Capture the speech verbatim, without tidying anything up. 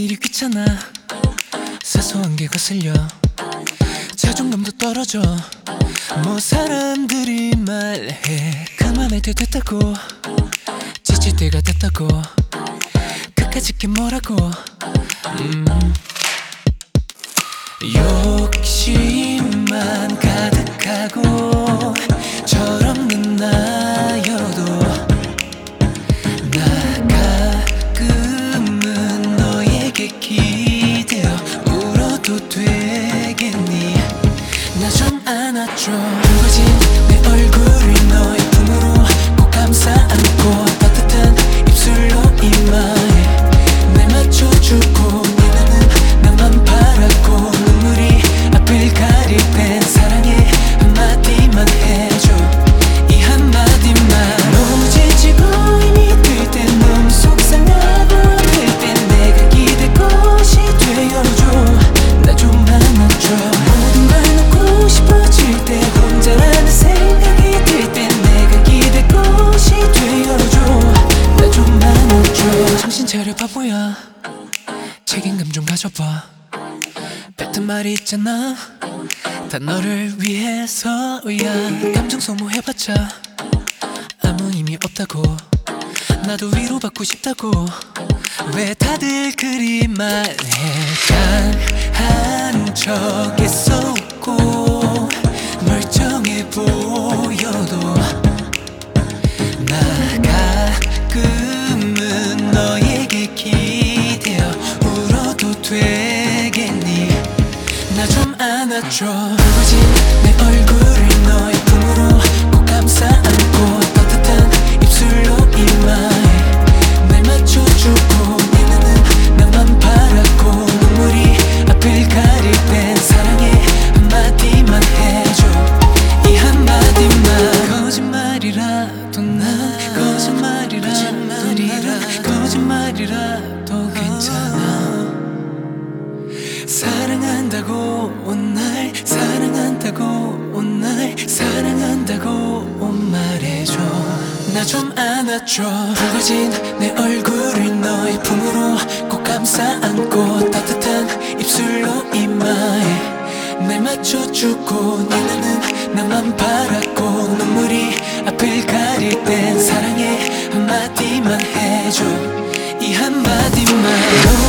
일이 귀찮아. 사소한 게 거슬려 자존감도 떨어져. 뭐 사람들이 말해 그만해도 됐다고, 지칠 때가 됐다고, 끝까지 게 뭐라고. 음. 욕심만 가득하고 철없는 나여도 나 가끔은 너에게 기대어 울어도 되겠니? 나 좀 안아줘. 붉어진 내 얼굴을 너의 품으로 꼭 감싸 안고 따뜻한 입술로 이마에 날 맞춰주고 네 눈은 나만 바라고 눈물이 앞을 가릴 땐 사랑해 한마디만 해줘. 이 한마디만. 너무 지치고 힘이 들 땐 너무 속상하고 아플 땐 내가 기댈 것이 되어줘. 나 좀 안아줘. 모든 걸 놓고 싶어질 때 혼자라는 생각이 들 땐 내가 기댈 것이 되어줘. 나 좀 안아줘. 정신 차려 바보야, 책임감 좀 가져봐. 뱉은 말이 있잖아, 다 너를 위해서야. 감정 소모해봤자 아무 의미 없다고, 나도 위로받고 싶다고. 왜 다들 그리 말해? 강한 척에서 웃고 멀쩡해 보여도 나 가끔은 너에게 기대어 울어도 되겠니? 나 좀 안아줘. 붉어진 내 얼굴을 너의 품으로 꼭 감싸 안고 따뜻한 입술로 이마에 날 맞춰주고 네 눈은 나만 바라고 눈물이 앞을 가릴 땐 사랑해 한마디만 해줘. 이 한마디만. 거짓말이라도 난 거짓말이라도 거짓말이라도 괜찮아. 사랑한다고 날 사랑한다고 날 사랑한다고 말해줘. 나 좀 안아줘. 붉어진 내 얼굴을 너의 품으로 꼭 감싸 안고 따뜻한 입술로 이마에 날 맞춰주고 네 눈은 나만 바라고 눈물이 앞을 가릴 땐 사랑해 한마디만 해줘. 이 한마디만.